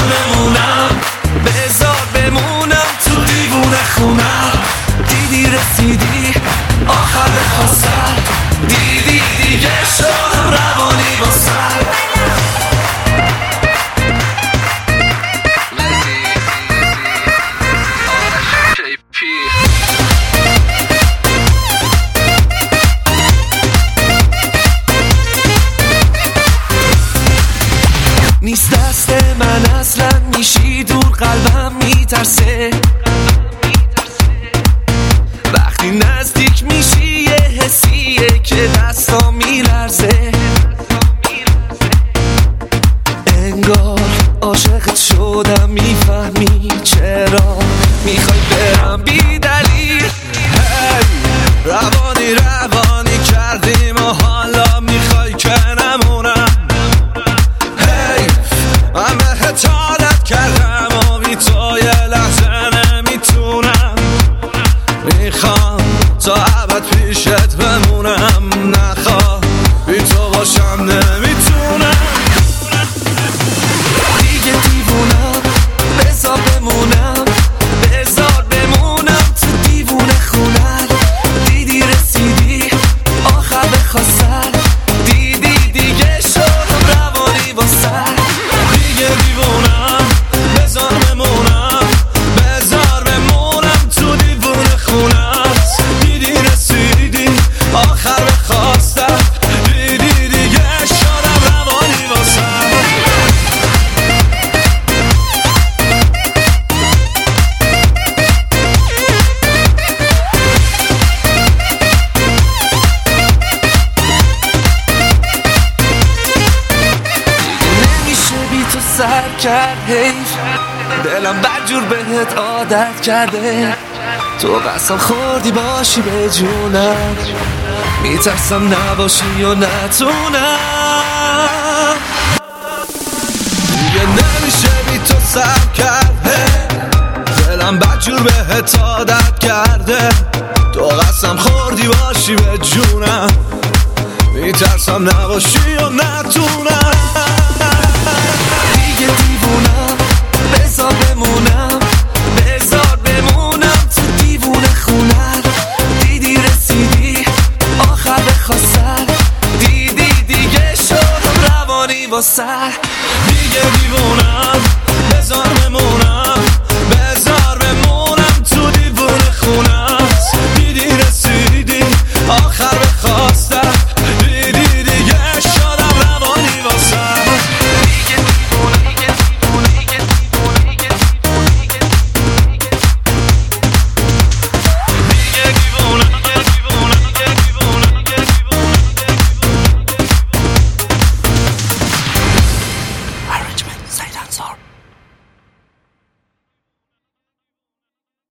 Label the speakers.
Speaker 1: بمونم، بذار بمونم تو دیوونه خونم. دیدی رسیدی آخر خواستم، دیدی دیگه شدم روانی با سر. نیست دست من اصلا، میشی دور قلبم میترسه. وقتی نزدیک میشی یه حسیه که دستا میلرزه. انگار عاشقت شدم، میفهمی چرا میخوای برم بی دلیل. روانی روانی کردیم و حالا میخوای که نمونم. من بهت عادت کردم و بی تو یه لحظه نمیتونم. میخوام تا ابد پیشت بمونم، نخواه بی تو باشم نمیتونم. دیگه دیوونم، بذار بمونم، بذار بمونم تو دیوونه خونم. دیدی رسیدی آخر بخواستن، دیدی دیگه شدم روانی با سر. دیگه دیوونم، بذار بمونم، بذار بمونم تو دیوونه خونم. دیدی رسیدی آخر بخواستم، دیدی دیگه شدم روانی با سر. سر کرد حیف، دلم بدجور بهت عادت کرده. تو قسم خوردی باشی به جونم، میترسم نباشی و نتونم. دیگه نمیشه بی تو سر کرده، دلم بدجور بهت عادت کرده. تو قسم خوردی باشی به جونم، میترسم نباشی و نتونم. دیگه دیوونم، بذار بمونم، بذار بمونم تو دیوونه خونم. دیدی رسیدی آخر بخواستن، دیدی دیگه شدم روانی با سر.